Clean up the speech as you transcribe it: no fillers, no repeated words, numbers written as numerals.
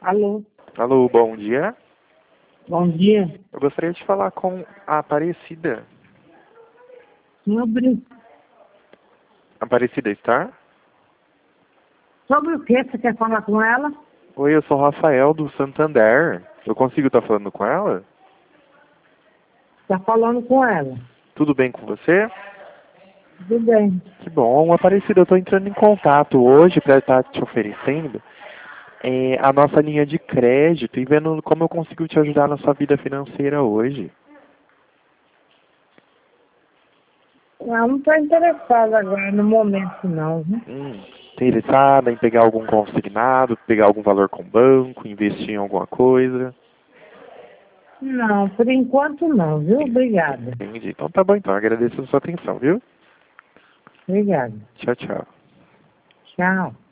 Alô, Alô, bom dia. bom dia. Eu gostaria de falar com a Aparecida. Sobre, Aparecida está? sobre o que você quer falar com ela? Oi, eu sou o Rafael do Santander. Eu consigo estar falando com ela? Está falando com ela. Tudo bem com você? Tudo bem. Que bom, Aparecida, eu estou entrando em contato hoje para estar te oferecendo a nossa linha de crédito e vendo como eu consigo te ajudar na sua vida financeira hoje. Ela não está interessada agora no momento, não. Viu? Interessada em pegar algum consignado, pegar algum valor com banco, investir em alguma coisa? Não, por enquanto não, viu? Obrigada. Entendi. Então tá bom, então. Agradeço a sua atenção, viu? Obrigada. Tchau, tchau. Tchau.